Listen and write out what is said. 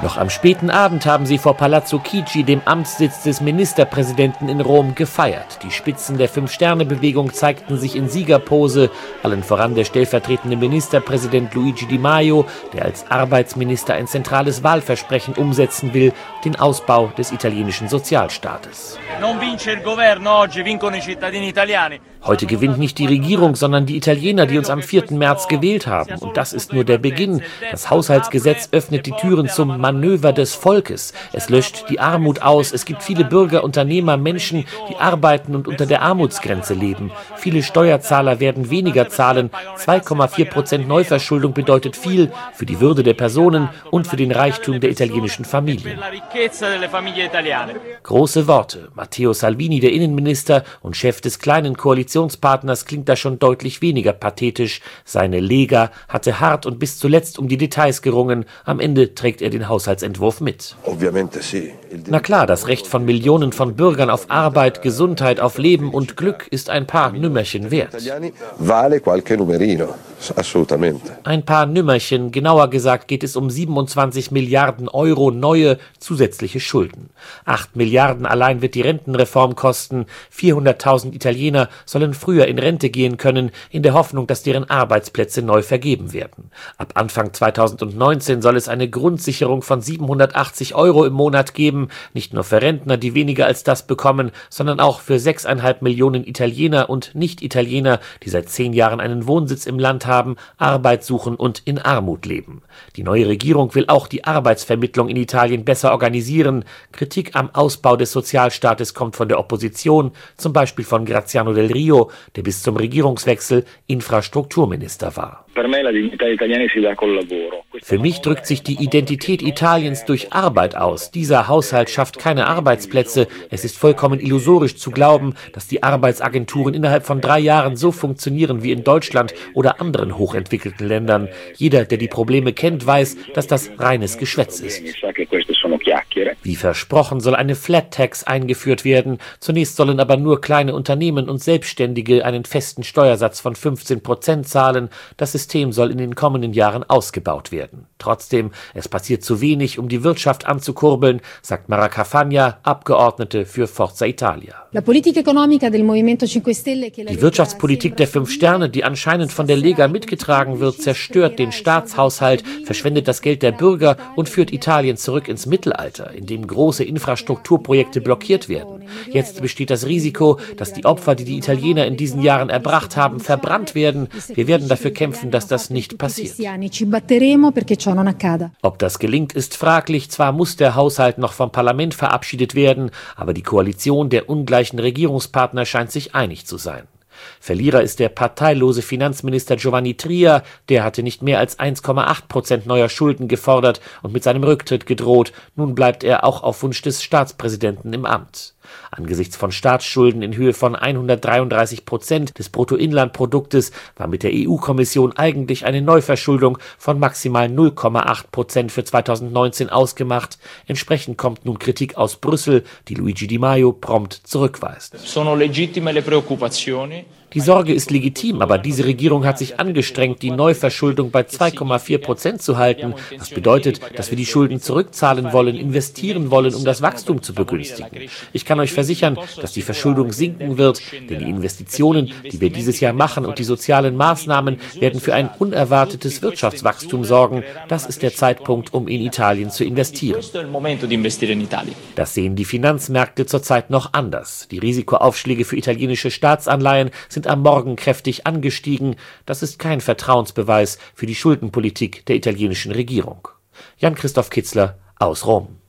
Noch am späten Abend haben sie vor Palazzo Chigi, dem Amtssitz des Ministerpräsidenten in Rom, gefeiert. Die Spitzen der Fünf-Sterne-Bewegung zeigten sich in Siegerpose, allen voran der stellvertretende Ministerpräsident Luigi Di Maio, der als Arbeitsminister ein zentrales Wahlversprechen umsetzen will, den Ausbau des italienischen Sozialstaates. Heute gewinnt nicht die Regierung, sondern die Italiener, die uns am 4. März gewählt haben. Und das ist nur der Beginn. Das Haushaltsgesetz öffnet die Türen zum Manöver des Volkes. Es löscht die Armut aus. Es gibt viele Bürger, Unternehmer, Menschen, die arbeiten und unter der Armutsgrenze leben. Viele Steuerzahler werden weniger zahlen. 2,4% Neuverschuldung bedeutet viel für die Würde der Personen und für den Reichtum der italienischen Familien. Große Worte. Matteo Salvini, der Innenminister und Chef des kleinen Koalitionspartners, klingt da schon deutlich weniger pathetisch. Seine Lega hatte hart und bis zuletzt um die Details gerungen. Am Ende trägt er den Haushaltsentwurf mit. Na klar, das Recht von Millionen von Bürgern auf Arbeit, Gesundheit, auf Leben und Glück ist ein paar Nümmerchen wert. Ein paar Nümmerchen, genauer gesagt geht es um 27 Milliarden Euro neue zusätzliche Schulden. 8 Milliarden allein wird die Rentenreform kosten. 400.000 Italiener sollen früher in Rente gehen können, in der Hoffnung, dass deren Arbeitsplätze neu vergeben werden. Ab Anfang 2019 soll es eine Grundsicherung von 780 Euro im Monat geben, nicht nur für Rentner, die weniger als das bekommen, sondern auch für 6,5 Millionen Italiener und Nicht-Italiener, die seit 10 Jahren einen Wohnsitz im Land haben, Arbeit suchen und in Armut leben. Die neue Regierung will auch die Arbeitsvermittlung in Italien besser organisieren. Kritik am Ausbau des Sozialstaates kommt von der Opposition, zum Beispiel von Graziano Del Rio, der bis zum Regierungswechsel Infrastrukturminister war. Für mich drückt sich die Identität Italiens durch Arbeit aus. Dieser Haushalt schafft keine Arbeitsplätze. Es ist vollkommen illusorisch zu glauben, dass die Arbeitsagenturen innerhalb von 3 Jahren so funktionieren wie in Deutschland oder anderen hochentwickelten Ländern. Jeder, der die Probleme kennt, weiß, dass das reines Geschwätz ist. Wie versprochen soll eine Flat Tax eingeführt werden. Zunächst sollen aber nur kleine Unternehmen und Selbstständige einen festen Steuersatz von 15% zahlen. Das System soll in den kommenden Jahren ausgebaut werden. Trotzdem, es passiert zu wenig, um die Wirtschaft anzukurbeln, sagt Mara Cafagna, Abgeordnete für Forza Italia. Die Wirtschaftspolitik der 5 Sterne, die anscheinend von der Lega mitgetragen wird, zerstört den Staatshaushalt, verschwendet das Geld der Bürger und führt Italien zurück ins Mittelalter, in dem große Infrastrukturprojekte blockiert werden. Jetzt besteht das Risiko, dass die Opfer, die die Italiener in diesen Jahren erbracht haben, verbrannt werden. Wir werden dafür kämpfen, dass das nicht passiert. Ob das gelingt, ist fraglich. Zwar muss der Haushalt noch vom Parlament verabschiedet werden, aber die Koalition der ungleichen Regierungspartner scheint sich einig zu sein. Verlierer ist der parteilose Finanzminister Giovanni Tria, der hatte nicht mehr als 1,8% neuer Schulden gefordert und mit seinem Rücktritt gedroht. Nun bleibt er auch auf Wunsch des Staatspräsidenten im Amt. Angesichts von Staatsschulden in Höhe von 133% des Bruttoinlandproduktes war mit der EU-Kommission eigentlich eine Neuverschuldung von maximal 0,8% für 2019 ausgemacht. Entsprechend kommt nun Kritik aus Brüssel, die Luigi Di Maio prompt zurückweist. Die Sorge ist legitim, aber diese Regierung hat sich angestrengt, die Neuverschuldung bei 2,4% zu halten. Das bedeutet, dass wir die Schulden zurückzahlen wollen, investieren wollen, um das Wachstum zu begünstigen. Ich kann euch versichern, dass die Verschuldung sinken wird, denn die Investitionen, die wir dieses Jahr machen und die sozialen Maßnahmen werden für ein unerwartetes Wirtschaftswachstum sorgen. Das ist der Zeitpunkt, um in Italien zu investieren. Das sehen die Finanzmärkte zurzeit noch anders. Die Risikoaufschläge für italienische Staatsanleihen sind am Morgen kräftig angestiegen. Das ist kein Vertrauensbeweis für die Schuldenpolitik der italienischen Regierung. Jan-Christoph Kitzler aus Rom.